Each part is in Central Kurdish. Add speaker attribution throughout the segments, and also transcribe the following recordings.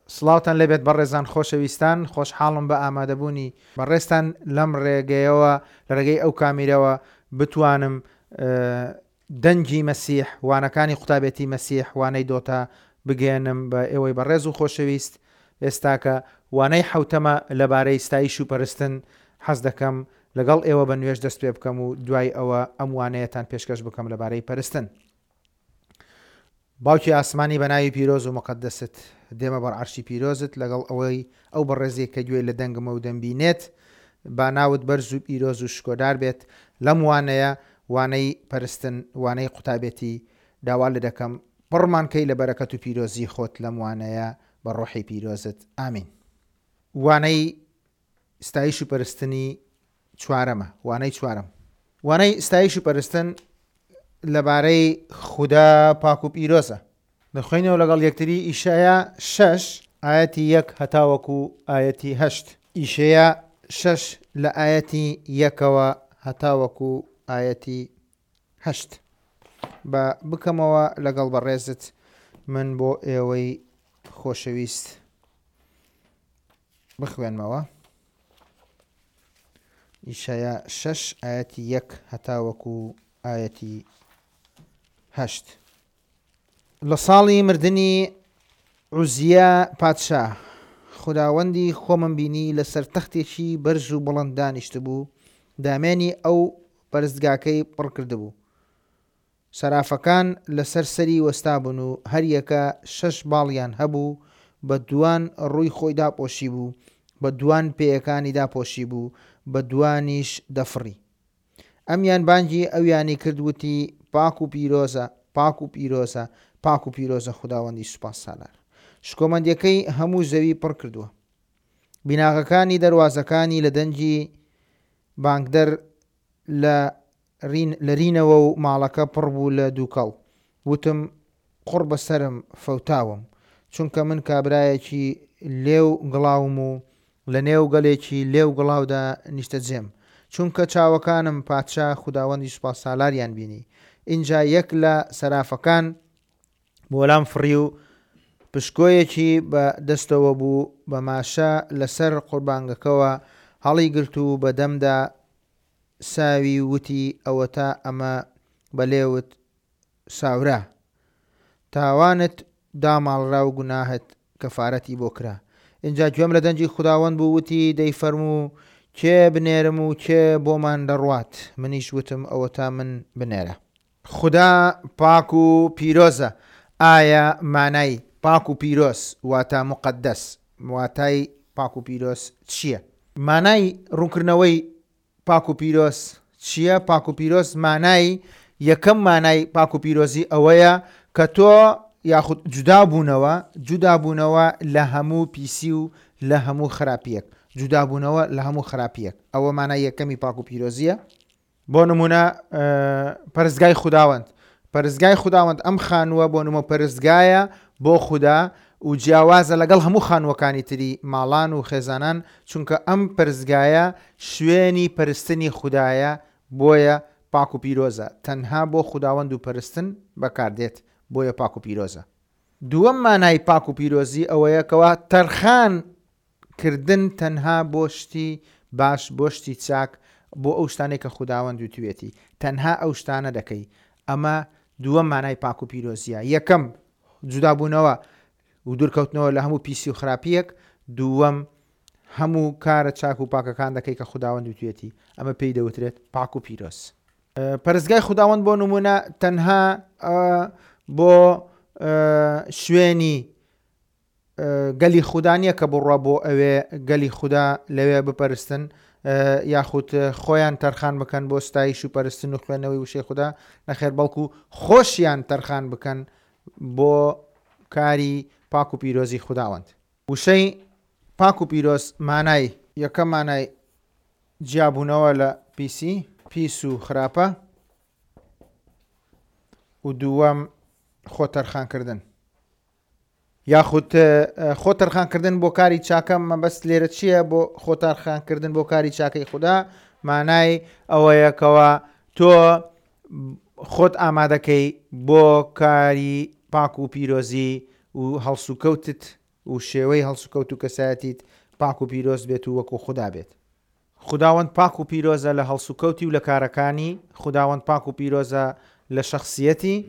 Speaker 1: سڵاوتان لەبێت بەڕێزان خۆشەویستان، خۆشحاڵم بە ئامادەبوونی بەڕێستان لەم ڕێگەیەوە لە ڕێگەی ئەو کامیرەوە بتوانم دەنگی مەسیح، وانەکانی قوتابەتی مەسیح، وانەی دۆتا بگێنم بە ئێوەی بەڕێز و خۆشەویست. ئێستاکە وانەی حوتەمە لەبارەی ستایش و پەرستن حەز دەکەم لەگەڵ ئێوە بە نوێژ دەست پێ بکەم و دوای ئەوە ئەم وانەیەتان پێشکەش بکەم لەبارەی پەرستن. باوکی ئاسمانی بە ناوی پیرۆز و مقدست دێمە بەر عەرشی پیرۆزت لەگەڵ ئەوەی ئەو بەڕێزێک کە گوێ لە دەنگمە و دەمبینێت با ناوت بەرز و پیرۆز و شکۆدار بێت. لەم وانەیە وانەی پەرستن، وانەی قوتابەتی داوا لە دەکەم پڕمانکەی لە بەرەکەت و پیرۆزی خۆت لەم وانەیە بە ڕۆحی پیرۆزت. ئامین. وانەی ستایش و پەرستنی چوارەمە. وانەی چوارەم، وانەی ستایش و پەرستن لەبارەی خودا پاک و پیرۆزە. دەخوێنەوە لەگەڵ یەکتری ئیشەیە 6 ئاەتی 1 هەتاوەکو ئاەتی 8. ئیشەیە 6 لە ئاەتی 1ەوە هەتاوەکو ئاەتی 8 بە بکەمەوە لەگەڵ بەڕێزت من بۆ ئێوەی خۆشەویست بخوێنمەوە. ئیشەیە 6 ئاەتی 1 هەتاوەکو ئاەتی 8. لە ساڵی مردنی عوزیە پادشا خوداوەندی خۆمم بینی لەسەر تەختێکی بەرز و بڵند دانیشت بوو، دامێنی ئەو پەرستگاکەی پڕ کردبوو. سەرافەکان لەسەر سەری وەستا بوون و هەریەکە 6 باڵیان هەبوو، بە دوان ڕووی خۆی داپۆشی بوو، بە دوان پێیەکانی داپۆشی بوو، بە دوانیش دەفڕی. ئەمیان بانگی ئەویانی کردوتی پاک و پیرۆزە، پاک و پیرۆزە، پاک و پیرۆزە خوداوەندی سوپاس سالار. شکۆمەندیەکەی هەموو زەوی پڕ کردووە. بیناغەکانی دەواازەکانی لە دەنجی بانگدەر لە رینەوە و ماڵەکە پڕ بوو لە دووکەڵ. وتم قوڕ بەسرم فەوتاوم، چونکە من کابرایەکی لێو گڵاوم و لە نێو گەلێکی لێو گڵاودا نیشتە جێم، چونکە چاوەکانم پادشا خوداوەندی سوپاس سالاریان بینی. اینجا یەک لە سەرافەکان بۆلام فڕی و پشکۆیەکی بە دەستەوە بوو، بە ماشە لەسەر قوربانگەکەوە هەڵی گرت و بە دەمدا ساوی وتی ئەوە تا ئەمە بەلێوت ساورە، تاوانت داماڵرا و گوناهت کەفارەتی بۆ کرا. اینجا گوێم لە دەنجی خوداوەند بوو، وتی دەیفەرموو کێ بنێرم و کێ بۆمان دەڕوات؟ منیش وتم ئەوە تا من بنێرە. خدا پاک و پیرۆزە. ئایا مانای پاک و پیرۆز واتە مقدس، واتای پاک و پیرۆز چییە؟ مانای ڕوونکردنەوەی پاک و پیرۆز چییە؟ پاک و پیرۆز مانای یەکەم مانای پاک و پیرۆزی ئەوەیە کە تۆ یاخود جودابوونەوە لە هەموو پیسی و لە هەموو خراپیەک، جودابوونەوە لە هەموو خراپیەک. ئەوە مانای یەکەمی پاک و پیرۆزیە. بۆ نمونە پەرستگای خوداوەند، پەرستگای خوداوەند ئەم خانووە بۆ نمە پەرستگایە بۆ خوددا و جیاوازە لەگەڵ هەموو خانووەکانی تری ماڵان و خێزانان، چونکە ئەم پەرستگایە شوێنی پەرستنی خوددایە، بۆیە پاک و پیرۆزە. تەنها بۆ خوداوەند و پەرستن بەکاردێت، بۆیە پاک و پیرۆزە. دووەم مانای پاک و پیرۆزی ئەوەیە کەوا تەرخان کردن تەنها بۆ شتی باش، بۆ شتی چاک، بۆ ئەو شتانێک کە خوداوەند دوتوێتی، تەنها ئەو شتانە دەکەی. ئەمە دووەم مانای پاک و پیرۆزیە. یەکەم جودابوونەوە و دوورکەوتنەوە لە هەموو پیسی و خراپیەک، دووەم هەموو کارە چاک و پاکەکان دەکەی کە خوداوەند دوتوێتی. ئەمە پێی دەوترێت پاک و پیرۆز. پەرستگای خوداوەند بۆ نمونە تەنها بۆ شوێنی گەلی خوددا نییە کە بڕوا بۆ ئەوێ گەلی خوددا لەوێ بپەرستن یاخود خۆیان تەرخان بکەن بۆ ستایش و پەرستن و خوێندنەوەی وشەی خوددا، نەخێر بەڵکو خۆشیان تەرخان بکەن بۆ کاری پاک و پیرۆزی خوداوەند. وشەی پاک و پیرۆز مانای یەکەم مانای جیابوونەوە لە پیس و خراپە، و دووەم خۆ تەرخانکردن یاخود خۆ تەرخانکردن بۆ کاری چاکە. مەبەست لێرە چییە؟ بۆ خۆ تەرخانکردن بۆ کاری چاکەی خوددا مانای ئەوەیەکەوە تۆ خۆت ئامادەکەی بۆ کاری پاک و پیرۆزی و هەڵسوکەوتت و شێوەی هەڵسوکەوت و کەسایەتیت پاک و پیرۆز بێت و وەکو خوددا بێت. خداوەند پاک و پیرۆزە لە هەڵسوکەوتی و لە کارەکانی، خداوەند پاک و پیرۆزە لە شخصیەتی،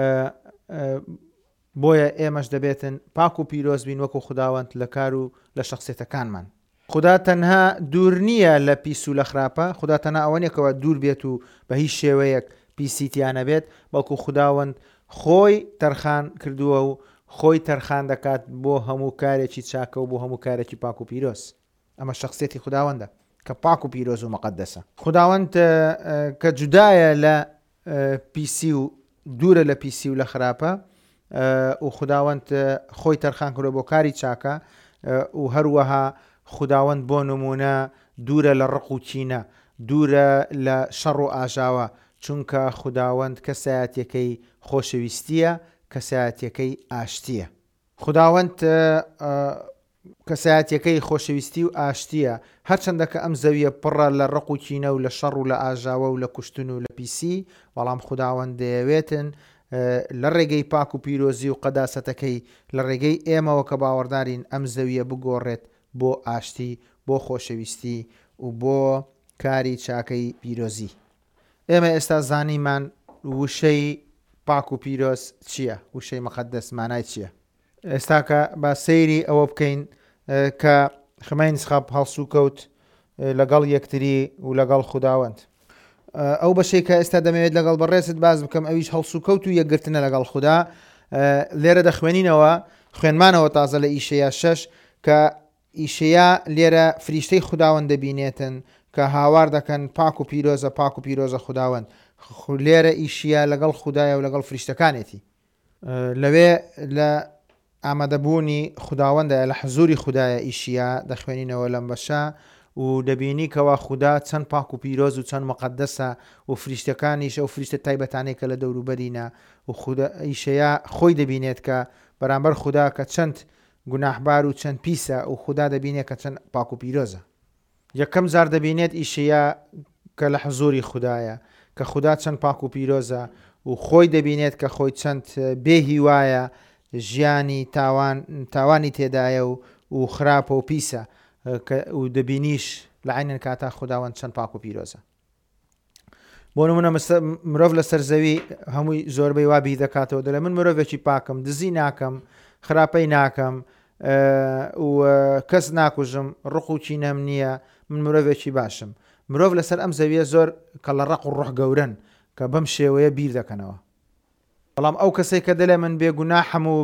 Speaker 1: بۆیە ئێمەش دەبێتن پاک و پیرۆز بین وەکو خداوەند لە کار و لە شخصیەتەکانمان. خدا تەنها دوور نییە لە پیس و لە خراپە، خدا تەنها ئەوەنێکەوە دوور بێت و بە هیچ شێوەیەک پیسیتیانە بێت، بەڵکو خداوەند خۆی تەرخان کردووە و خۆی تەرخان دەکات بۆ هەموو کارێکی چاکە و بۆ هەموو کارێکی پاک و پیرۆز. ئەمە شخصیەتی خداوەندە کە پاک و پیرۆز و مەقەدەسە. خداوەند کە جودایە لە پیسی و دوورە لە پیسی و لە خراپە، و خداوەند خۆی تەرخان کردووە بۆ کاری چاکە، و هەروەها خداوەند بۆ نمونە دوورە لە ڕق و چینە، دوورە لە شەڕ و ئاژاوە، چونکە خداوەند کەسایەتیەکەی خۆشەویستیە، کەسایەتیەکەی ئاشتیە. خداوەند کەسایەتیەکەی خۆشەویستی و ئاشتیە، هەرچەندە کە ئەم زەویە پڕە لە ڕق و چینە و لە شەڕ و لە ئاژاوە و لە کوشتن و لە پیسی، بەڵام خداوەند دەیەوێتن لە ڕێگەی پاک و پیرۆزی و قەداسەتەکەی لە ڕێگەی ئێمەوە کە باوەڕدارین ئەم زەویە بگۆڕێت بۆ ئاشتی، بۆ خۆشەویستی و بۆ کاری چاکەی پیرۆزی. ئێمە ئێستا زانیمان وشەی پاک و پیرۆز چییە؟ وشەی مەقەدەس مانای چییە؟ ئێستا کە با سەیری ئەوە بکەین کە خمەین سخاب هەڵسوکەوت لەگەڵ یەکتری و لەگەڵ خداوەند. ئەو بەشەی کە ئێستا دەمەوێت لەگەڵ بەڕێست باز بکەم ئەویش هەڵسوکەوت و یەکگرتنە لەگەڵ خوددا. لێرە دەخوێنینەوە، خوێنمانەوە تازە لە ئیشەیە 6 کە ئیشەیە لێرە فریشتەی خداوەند دەبینێتن کە هاوار دەکەن پاک و پیرۆزە، پاک و پیرۆزە خداوەند. لێرە ئیشیە لەگەڵ خوددایە و لەگەڵ فریشتەکانێتی. لەوێ لە ئامادەبوونی خداوەندە، لە حەزوری خوددایە ئیشیە دەخوێنینەوە لەم بەشە و دەبینی کەوا خوددا چەند پاک و پیرۆز و چەند مەقەدەسە و فریشتەکانیش ئەو فریشتە تایبەتانەی کە لە دەوروبەرینە و ئیشەیە خۆی دەبینێت کە بەرامبەر خوددا کە چەند گوناحبار و چەند پیسە و خوددا دەبینێت کە چەند پاک و پیرۆزە. یەکەم جار دەبینێت ئیشەیە کە لە حەزوری خوددایە کە خوددا چەند پاک و پیرۆزە و خۆی دەبینێت کە خۆی چەند بێهیوایە، ژیانی تاوانی تێدایە و خراپە و پیسە، و دەبینیش لە عینەن کاتا خداوەند چەند پاک و پیرۆزە. بۆ نمونە مرۆڤ لەسەر زەوی هەمووی زۆربەی وابی دەکاتەوە، دەڵێ من مرۆڤێکی پاکم، دزی ناکەم، خراپەی ناکەم و کەس ناکوژم، ڕق و چینەم نییە، من مرۆڤێکی باشم. مرۆڤ لەسەر ئەم زەویە زۆر کە لە ڕق و ڕوح گەورن کە بەم شێوەیە بیر دەکەنەوە. بەڵام ئەو کەسێک کە دەڵێ من بێگوناحم و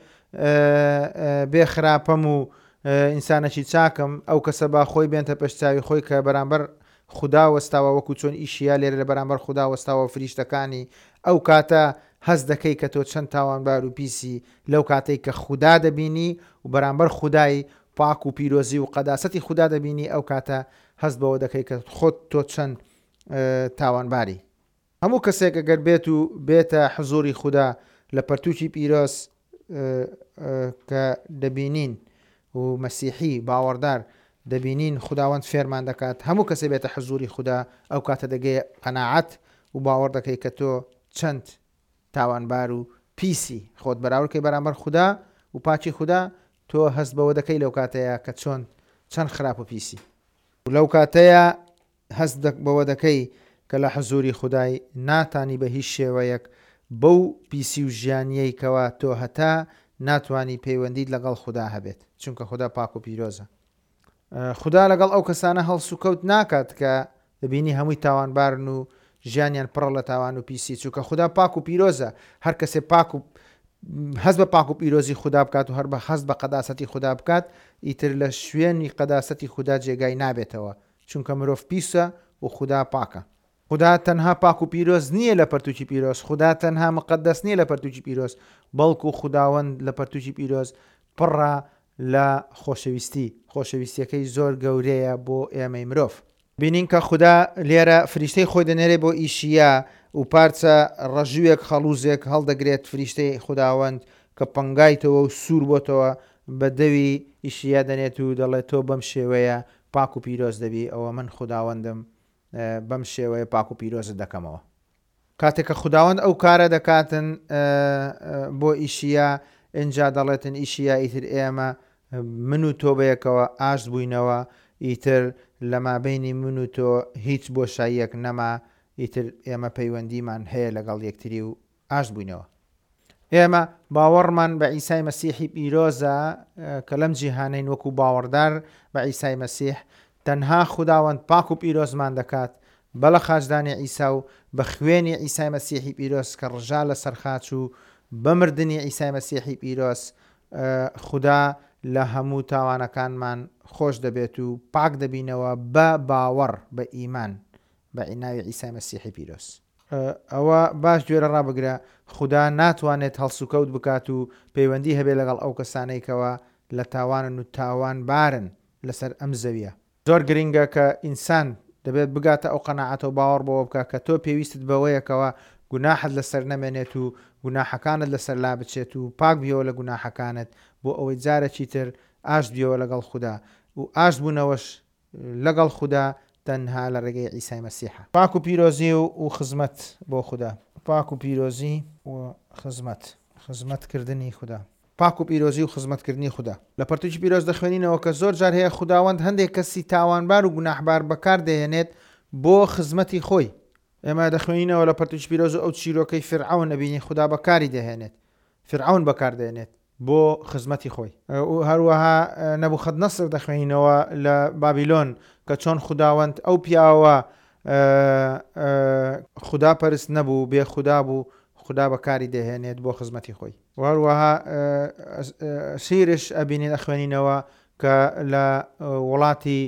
Speaker 1: بێ خراپەم و ئینسانێکی چاکم، ئەو کەسە با خۆی بێنتە پشتاوی خۆی کە بەرامبەر خوددا وەستاوە، وەکو چۆن ئیشیە لێرە لە بەرامبەر خوددا وەستاوە فریشتەکانی، ئەو کاتە هەست دەکەی کە تۆ چەند تاوانبار و پیسی لەو کاتێک کە خوددا دەبینی و بەرامبەر خودای پاک و پیرۆزی و قەداسەتی خوددا دەبینی، ئەو کاتە هەست بەوە دەکەی کە خۆت تۆ چەند تاوانباری. هەموو کەسێک ئەگەر بێت و بێتە حزوری خوددا لە پەرتووکی پیرۆز کە دەبینین و مەسیحی باوەڕدار دەبینین خداوەند فێرمان دەکات، هەموو کەسێ بێتە حزوری خوددا، ئەو کاتە دەگەی قەناعەت و باوەڕ دەکەی کە تۆ چەند تاوانبار و پیسی خۆت بەراوردکەی بەرامبەر خوددا و پاچی خوددا، تۆ هەست بەوە دەکەی لەو کاتەیە کە چۆن چەند خراپ و پیسی، و لەو کاتەیە هەست بەوە دەکەی کە لە حزوری خودای ناتانی بە هیچ شێوەیەک بەو پیسی و ژیانیەی کەوا تۆ هەتا ناتوانی پەیوەندیت لەگەڵ خوددا هەبێت، چونکە خوددا پاک و پیرۆزە. خوددا لەگەڵ ئەو کەسانە هەڵسوکەوت ناکات کە دەبینی هەمووی تاوانبارن و ژیانیان پڕ لە تاوان و پیسی، چونکە خوددا پاک و پیرۆزە. هەر کەسێ پاک و هەست بە پاک و پیرۆزی خوددا بکات و هەر بە هەست بە قەداسەتی خوددا بکات، ئیتر لە شوێنی قەداسەتی خوددا جێگای نابێتەوە، چونکە مرۆڤ پیسە و خوددا پاکە. خوددا تەنها پاک و پیرۆز نییە لە پەرتووکی پیرۆز، خوددا تەنها مقدس نییە لە پەرتووکی پیرۆز، بەڵکو خوداوەند لە پەرتووکی پیرۆز پڕە لە خۆشەویستیەکەی زۆر گەورەیە بۆ ئێمەی مرۆڤ. بینین کە خوددا لێرە فریشتەی خۆی دەنێرێ بۆ ئیشیە و پارچە ڕەژوویەک خەڵوزێک هەڵدەگرێت فریشتەی خوداوەند کە پەنگایتەوە و سوور بۆتەوە بە دەوی ئیشیە دەنێت و دەڵێت تۆ بەم شێوەیە پاک و پیرۆز دەبی، ئەوە من خوداوەندم بەم شێوەیە پاک و پیرۆزت دەکەمەوە. کاتێک کە خوداوەند ئەو کارە دەکاتن بۆ ئیشیە، اینجا دەڵێتن ئیشیا ئیتر ئێمە من و تۆ بەیەکەوە ئاشت بووینەوە، ئیتر لە مابینی من و تۆ هیچ بۆشاییەک نەما، ئیتر ئێمە پەیوەندیمان هەیە لەگەڵ یەکتری و ئاشت بووینەوە. ئێمە باوەڕمان بە عیسای مەسیحی پیرۆزە کە لەم جیهانین وەکو باوەڕدار بە عیسای مەسیح تەنها خوداوەند پاک و پیرۆزمان دەکات بەڵە خاجدانی عیسا و بە خوێنی عیسای مەسیحی پیرۆز کە ڕژا لە سەرخاچ و بەمردنی عیسای مەسیحی پیرۆز خدا لە هەموو تاوانەکانمان خۆش دەبێت و پاک دەبینەوە بە باوەڕ بە ئیمان بە عیناوی عیسای مەسیحی پیرۆز. ئەوە باش گوێرە ڕابگرە، خدا ناتوانێت هەڵسوکەوت بکات و پەیوەندی هەبێ لەگەڵ ئەو کەسانەیەکەوە لە تاوانن و تاوان بارن لەسەر ئەم زەویە. زۆر گرنگە کە ئینسان دەبێت بگاتە ئەو قەناعەت و باوەڕ بەوە بکە کە تۆ پێویستت بەوەیەکەوە گوناحت لەسەر نەمێنێت و گوناحەکانت لەسەر لا بچێت و پاک بیەوە لە گوناحەکانت بۆ ئەوەی جارێکی تر ئاشت بیەوە لەگەڵ خوددا و ئاشت بوونەوەش لەگەڵ خوددا تەنها لە ڕێگەی عیسای مەسیحە. پاک و پیرۆزی و خزمەت بۆ خوددا، پاک و پیرۆزی و خزمەتکردنی خوددا، پاک و پیرۆزی و خزمەتکردنی خوددا. لە پەرتووکی پیرۆز دەخوێنینەوە کە زۆر جار هەیە خوداوەند هەندێک کەسی تاوانبار و گوناحبار بەکار دەهێنێت بۆ خزمەتی خۆی. ئێمە دەخوێنینەوە لە پەرتووکی پیرۆز ئەو چیرۆکەی فرعون نەبینی خوددا بەکاری دەهێنێت، فرعون بەکار دەهێنێت بۆ خزمەتی خۆی. هەروەها نەبوخەدنەسر دەخوێنینەوە لە بابیلۆن کە چۆن خوداوەند ئەو پیاوە خوددا پەرست نەبوو، بێ خوددا بوو، خوددا بەکاری دەهێنێت بۆ خزمەتی خۆی. هەروەها سیرش ئەبینێت ئەخوێنینەوە کە لە وڵاتی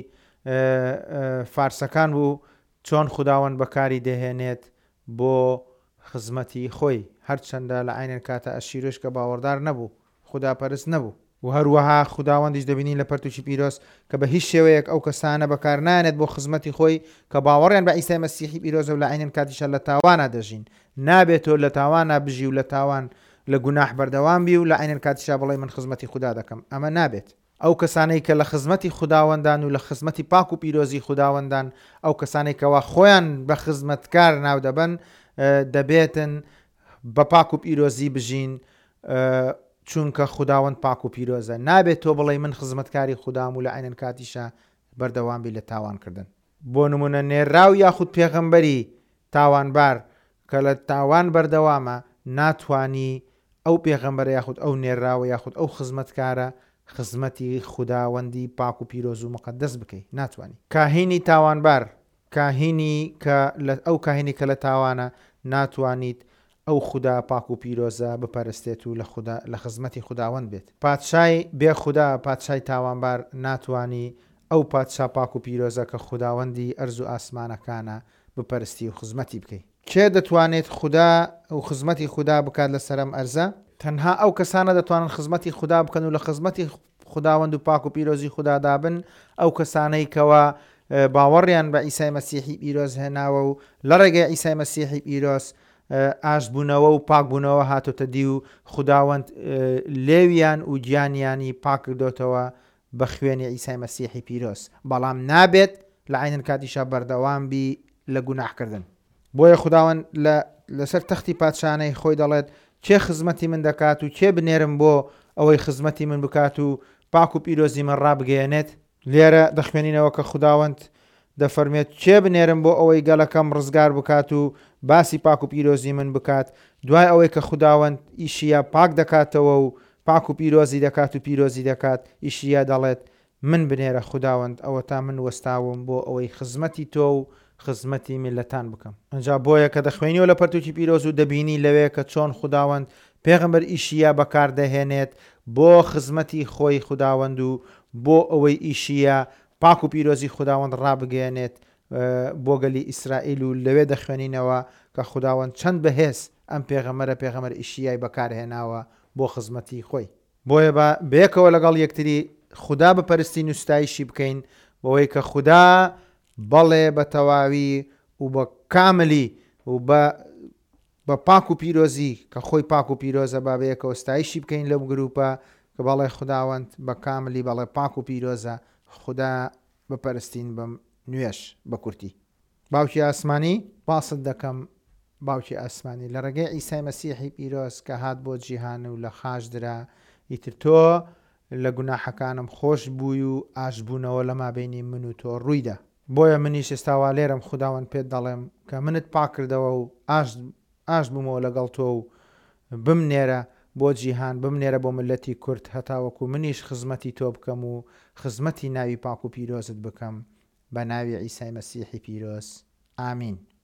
Speaker 1: فارسەکان بوو چۆن خوداوەند بەکاری دەهێنێت بۆ خزمەتی خۆی، هەرچەندە لە عینەن کاتە ئەشیرش کە باوەڕدار نەبوو، خوددا پەرست نەبوو. و هەروەها خوداوەندیش دەبینی لە پەرتووکی پیرۆز کە بە هیچ شێوەیەک ئەو کەسانە بەکار نانێت بۆ خزمەتی خۆی کە باوەڕیان بە عیسای مەسیحی پیرۆزە و لە عینەن کاتیشە لە تاوانە دەژین، نابێتەوە لە تاوانە بژی و لە تاوان لە گوناح بەردەوام بی و لە عینەن کاتیشە بڵێ من خزمەتی خوددا دەکەم. ئەمە نابێت. ئەو کەسانەی کە لە خزمەتی خوداوەندان و لە خزمەتی پاک و پیرۆزی خوداوەندان، ئەو کەسانێک کەوا خۆیان بە خزمەتکار ناو دەبن، دەبێتن بە پاک و پیرۆزی بژین چونکە خوداوەند پاک و پیرۆزە. نابێت تۆ بڵێ من خزمەتکاری خوددام و لە عینەن کاتیشە بەردەوام بی لە تاوانکردن. بۆ نمونە نێرااو یاخود پێغەمبەری تاوانبار کە لە تاوان بەردەوامە ناتوانی ئەو پێغەمبەر یاخود ئەو نێرااوە یاخود ئەو خزمەتکارە خزمەتی خوداوەندی پاک و پیرۆز و مقدس بکەیت، ناتوانی. کاهینی تاوانبار، کاهینی ئەو کاهینی کە لە تاوانە ناتوانیت ئەو خوددا پاک و پیرۆزە بپەرستێت و لە خزمەتی خوداوەند بێت. پادشای بێ خوددا، پادشای تاوانبار ناتوانی ئەو پادشا پاک و پیرۆزە کە خوداوەندی ئەرز و ئاسمانەکانە بپەرستی و خزمەتی بکەیت. کێ دەتوانێت خوددا و خزمەتی خوددا بکات لە سەرم ئەرزە؟ تەنها ئەو کەسانە دەتوانن خزمەتی خوددا بکەن و لە خزمەتی خوداوەند و پاک و پیرۆزی خوددادا بن ئەو کەسانەی کەوا باوەڕیان بە عیسای مەسیحی پیرۆز هێناوە و لە ڕێگەی عیسای مەسیحی پیرۆز ئاشت بوونەوە و پاک بوونەوە هاتۆتە دی و خوداوەند لێویان و گیانیانی پاک کردوتەوە بە خوێنی عیسای مەسیحی پیرۆز. بەڵام نابێت لە عینەن کاتیشە بەردەوام بی لە گوناحکردن. بۆیە خوداوەند لەسەر تەختی پادشانەی خۆی دەڵێت چێ خزمەتی من دەکات و چێ بنێرم بۆ ئەوەی خزمەتی من بکات و پاک و پیرۆزی من ڕابگەیەنێت. لێرە دەخوێنینەوە کە خوداوەند دەفەرمێت چێ بنێرم بۆ ئەوەی گەلەکەم ڕزگار بکات و باسی پاک و پیرۆزی من بکات. دوای ئەوەی کە خوداوەند ئیشیە پاک دەکاتەوە و پاک و پیرۆزی دەکات و پیرۆزی دەکات، ئیشیە دەڵێت من بنێرە خوداوەند ئەوە تا من وەستاوم بۆ ئەوەی خزمەتی تۆ و خزمەتی میلەتان بکەم. ئەنجا بۆیە کە دەخوێنیەوە لە پەرتووکی پیرۆز و دەبینی لەوێ کە چۆن خوداوەند پێغەمبەر ئیشیە بەکار دەهێنێت بۆ خزمەتی خۆی خوداوەند و بۆ ئەوەی ئیشیە پاک و پیرۆزی خوداوەند ڕابگەیەنێت بۆ گەلی ئیسرائیل و لەوێ دەخوێنینەوە کە خوداوەند چەند بەهێز ئەم پێغەمبەر ئیشیای بەکارهێناوە بۆ خزمەتی خۆی. بۆیە بەیەکەوە لەگەڵ یەکتری خوددا بپەرستی نوستایشی بکەین بۆەوەی کە خوددا بەڵێ بە تەواوی و بە کاملی و بە پاک و پیرۆزی کە خۆی پاک و پیرۆزە بابەیەکەوە ستایشی بکەین لەو گروپە کە بەڵێ خوداوەند بە کاملی بەڵێ پاک و پیرۆزە خوددا بپەرستین بەم نوێش بە کورتی. باوکی ئاسمانی، پاست دەکەم باوکی ئاسمانی لە ڕێگەی ئیسای مەسیحی پیرۆز کە هات بۆ جیهان و لە خاش درا ئیتر تۆ لە گوناحەکانم خۆش بووی و ئاشبوونەوە لە مابینی من و تۆ ڕوویدا. بۆیە منیش ئێستاوا لێرم خودداوەند پێت دەڵێم کە منت پاکردەوە و ئاش بوومەوە لەگەڵ تۆ و بمنێرە بۆ جیهان، بمنێرە بۆ ملەتی کورد هەتاوەکو منیش خزمەتی تۆ بکەم و خزمەتی ناوی پاک و پیرۆزت بکەم بە ناوی ئیسای مەسیحی پیرۆز. ئامین.